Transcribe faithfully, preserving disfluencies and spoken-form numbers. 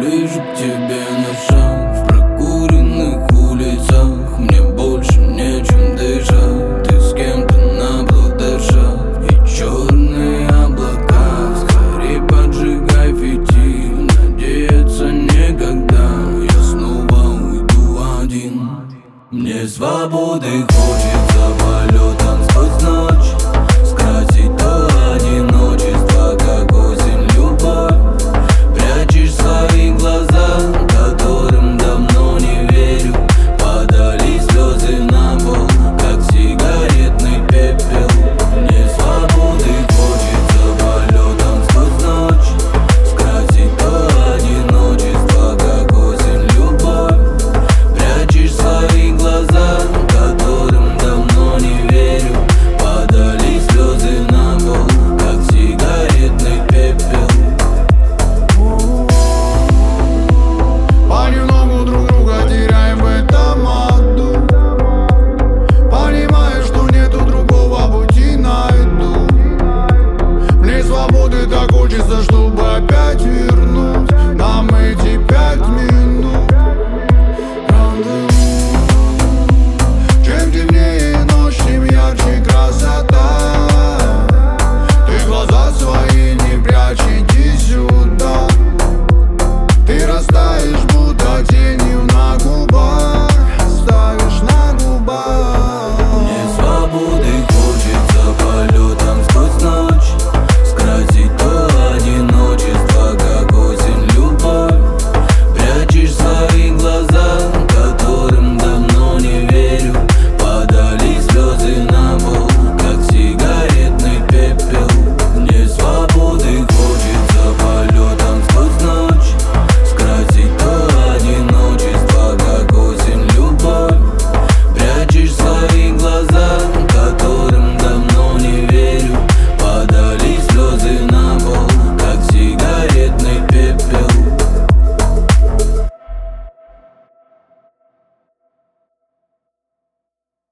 ближе к тебе на шаг. В прокуренных улицах мне больше нечем дышать. Ты с кем-то на платежах и черные облака. Скорей поджигай фитиль, надеяться некогда. Я снова уйду один. Мне свободы хочется, полетом сквозь ночь, скрасить то одиночество, как осень, любовь. Прячешь свои глаза, которым давно не верю. Падали слезы на пол, как сигаретный пепел. Мне свободы хочется, полетом сквозь ночь, скрасить то одиночество, как осень, любовь. Прячешь свои глаза, которым давно не верю. Падали слезы на пол, как сигаретный пепел. Понемногу друг друга теряем в этом аду, понимая, что нету другого пути на виду. Мне свободы так хочется, чтобы опять вернуть нам эти пять минут.